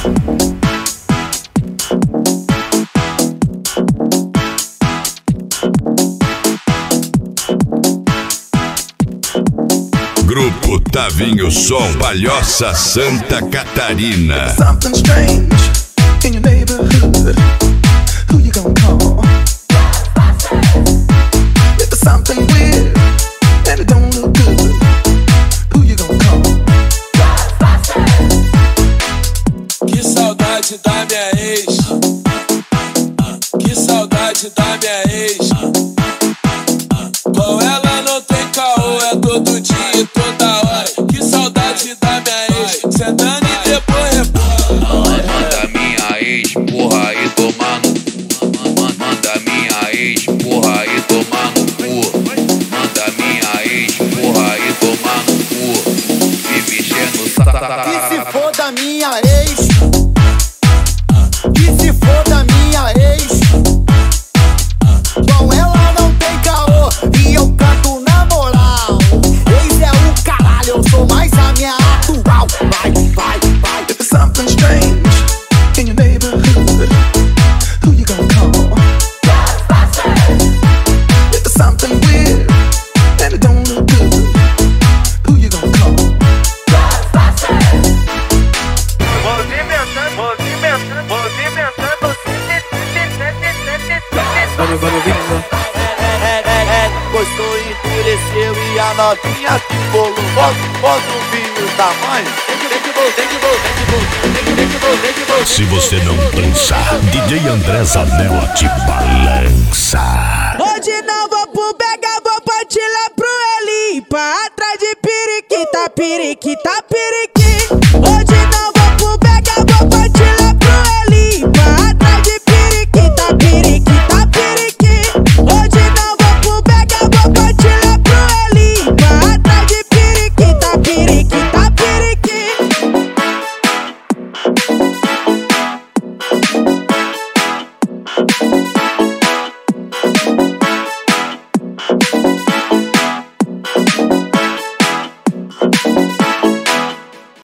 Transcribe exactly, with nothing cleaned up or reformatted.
Grupo Tavinho Som, Palhoça, Santa Catarina. Something strange in your neighborhood. Who you gonna call? If there's something weird and it don't look good, who you gonna call? Que saudade da minha ex. Que saudade da minha ex. Com ela não tem caô, é todo dia e toda hora. Que saudade da minha ex. Sentando e depois rebola. Manda minha ex, porra, e tomar no cu. Manda minha ex, porra, e tomar no cu. Manda minha ex, porra, e tomar no cu. Vive enchendo o saco. Que se for da minha ex. Que se for da minha ex. Com ela não tem caô e eu canto na moral. Ex é o caralho, eu sou mais a minha atual. Vai, vai, vai. If there's something strange in your neighborhood, who you gonna call? If there's something weird and it don't look good, who you gonna call? Movimentando, movimentando, movimentando. Vamos, vamos, vamos. Gostou, endureceu e a novinha que bolou. Bota, bota um vinho tamanho. Tem que, tem que, tem que, tem que, tem que, tem que, tem que. Se você não dançar, D J André Zanella te balança. Hoje não vou pro Bega, vou partir lá pro Elipa. Atrás de periquita, periquita, periquita. Hoje não